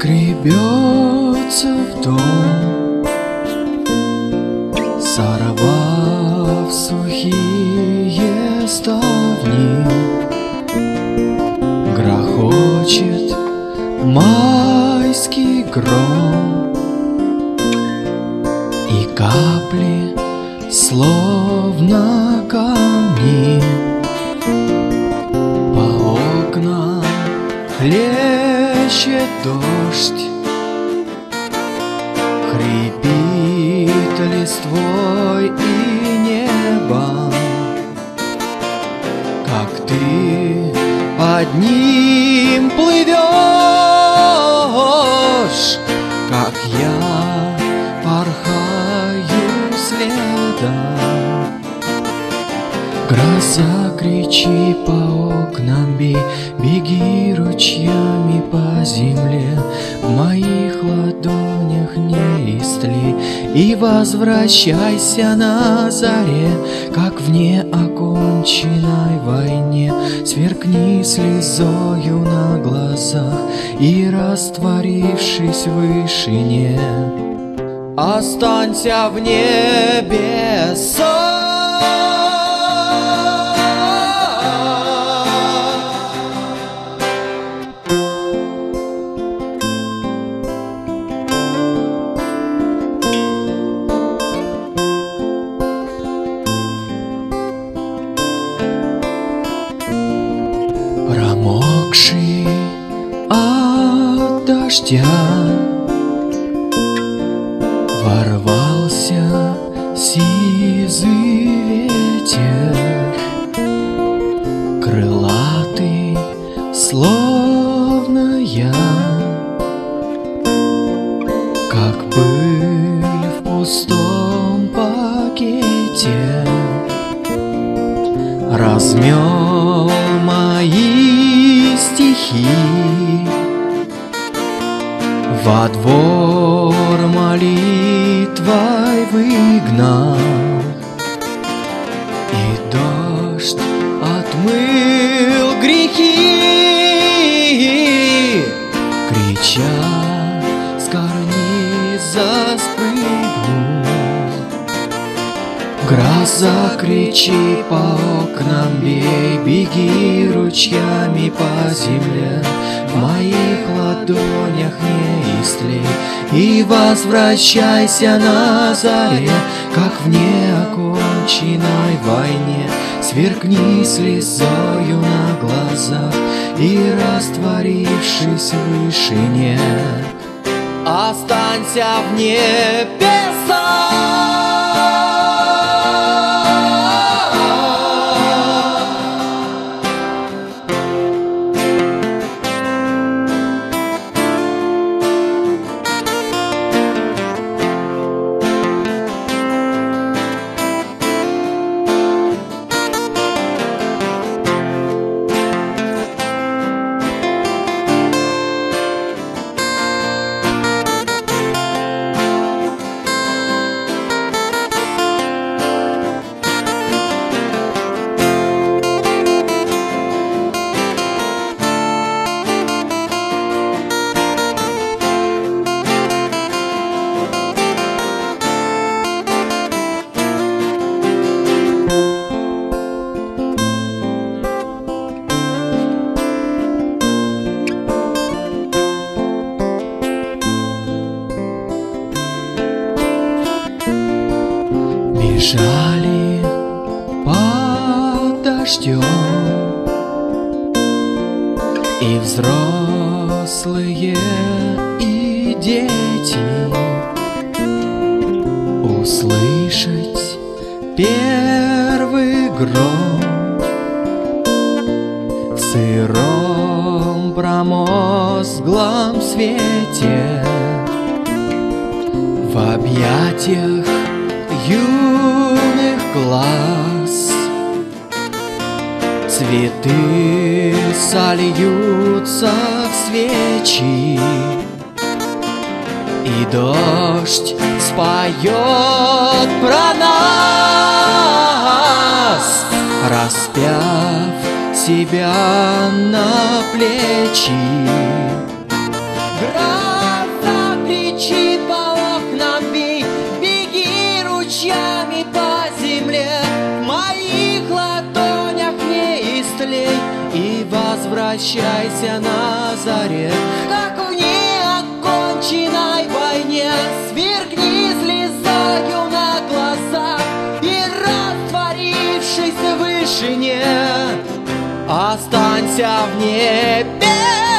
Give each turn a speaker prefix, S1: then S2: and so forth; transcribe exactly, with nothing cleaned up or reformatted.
S1: скребется в дом, сорвав сухие ставни. Грохочет майский гром, и капли, словно камни, по окнам хлещет дождь, хрипит листвой и небо, как ты под ним плывешь, как я порхаю следом. Гроза, кричи по окнам, бей, беги ручьями по земле, в моих ладонях не истли, и возвращайся на заре, как в неоконченной войне. Сверкни слезою на глазах и, растворившись в вышине, останься в небесах. Промокший от дождя ворвался сизый ветер, крылатый, словно я, как пыль в пустом пакете, размел мои стихи, во двор молитвой выгнал, и дождь отмыл грехи, крича с карниза спрыгнул. Гроза, кричи по окнам, бей, беги ручьями по земле, в моих ладонях не истлей, и возвращайся на заре, как в неоконченной войне. Сверкни слезою на глазах и, растворившись в вышине, останься в небесах. Бежали под дождем и взрослые, и дети, услышать первый гром в сыром промозглом свете, в объятиях юных глаз. Цветы сольются в свечи, и дождь споет про нас, распяв себя на плечи. возвращайся на заре, как в неоконченной войне. Сверкни слезою на глазах и, растворившись в вышине, останься в небе.